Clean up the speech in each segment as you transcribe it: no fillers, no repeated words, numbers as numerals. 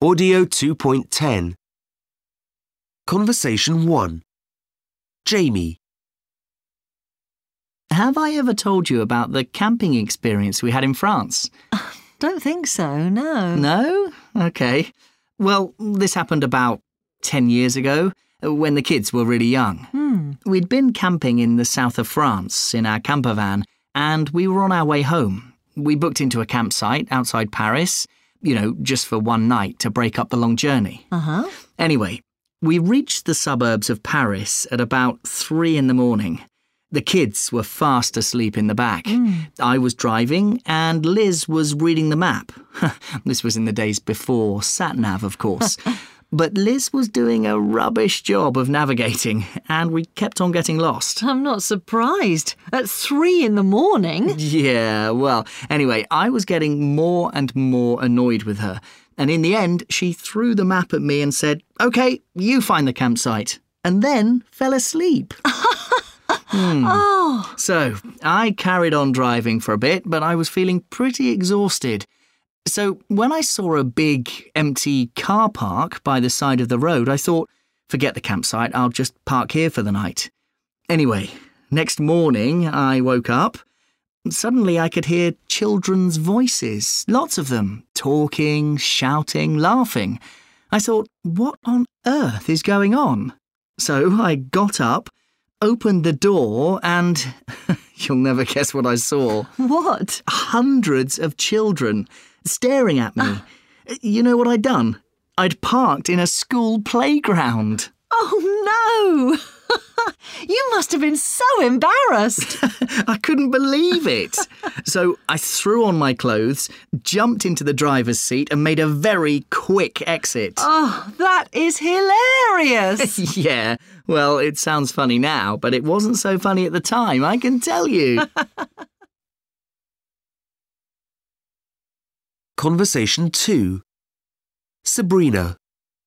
Audio 2.10. Conversation 1. Jamie. Have I ever told you about the camping experience we had in France? Don't think so, no. No? Okay. Well, this happened about 10 years ago, when the kids were really young. We'd been camping in the south of France in our camper van, and we were on our way home. We booked into a campsite outside Paris, just for one night to break up the long journey. Anyway, we reached the suburbs of Paris at about 3 a.m. The kids were fast asleep in the back. I was driving and Liz was reading the map. This was in the days before sat-nav, of course. But Liz was doing a rubbish job of navigating and we kept on getting lost. I'm not surprised. At 3 a.m? Yeah, well, anyway, I was getting more and more annoyed with her. And in the end, she threw the map at me and said, "OK, you find the campsite," and then fell asleep. So I carried on driving for a bit, but I was feeling pretty exhausted. So when I saw a big, empty car park by the side of the road, I thought, forget the campsite, I'll just park here for the night. Anyway, next morning I woke up. Suddenly I could hear children's voices, lots of them, talking, shouting, laughing. I thought, what on earth is going on? So I got up, opened the door and you'll never guess what I saw. What? Hundreds of children staring at me. You know what I'd done? I'd parked in a school playground. Oh, no! You must have been so embarrassed. I couldn't believe it. So I threw on my clothes, jumped into the driver's seat and made a very quick exit. Oh, that is hilarious. Yeah, well, it sounds funny now, but it wasn't so funny at the time, I can tell you. Conversation 2. Sabrina.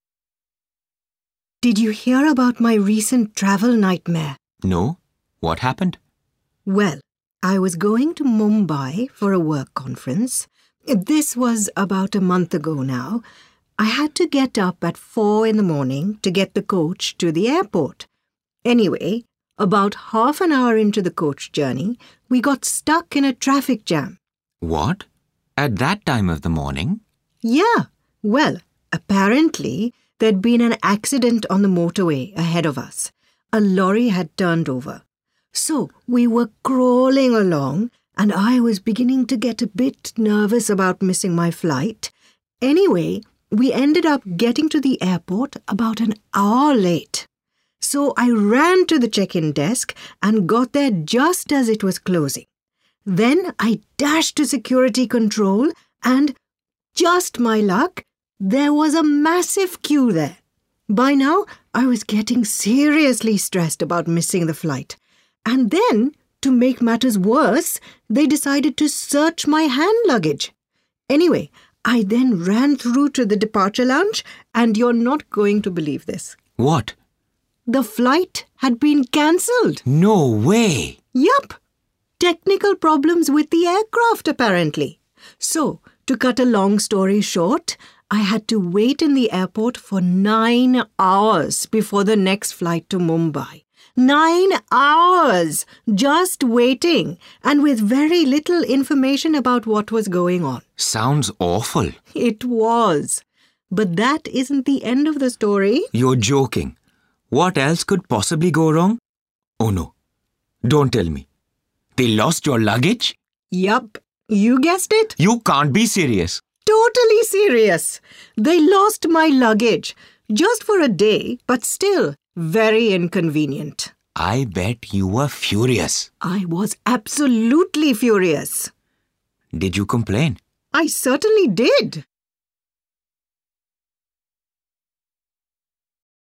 Did you hear about my recent travel nightmare? No. What happened? Well, I was going to Mumbai for a work conference. This was about a month ago now. I had to get up at 4 a.m. to get the coach to the airport. Anyway, about half an hour into the coach journey, we got stuck in a traffic jam. What? At that time of the morning? Yeah. Well, apparently there'd been an accident on the motorway ahead of us. A lorry had turned over. So we were crawling along and I was beginning to get a bit nervous about missing my flight. Anyway, we ended up getting to the airport about an hour late. So I ran to the check-in desk and got there just as it was closing. Then I dashed to security control and, just my luck, there was a massive queue there. By now, I was getting seriously stressed about missing the flight. And then, to make matters worse, they decided to search my hand luggage. Anyway, I then ran through to the departure lounge and you're not going to believe this. What? The flight had been cancelled. No way! Yup. Technical problems with the aircraft, apparently. So, to cut a long story short, I had to wait in the airport for 9 hours before the next flight to Mumbai. 9 hours! Just waiting, and with very little information about what was going on. Sounds awful. It was. But that isn't the end of the story. You're joking. What else could possibly go wrong? Oh no. Don't tell me. They lost your luggage? Yup. You guessed it. You can't be serious. Totally serious. They lost my luggage. Just for a day, but still very inconvenient. I bet you were furious. I was absolutely furious. Did you complain? I certainly did.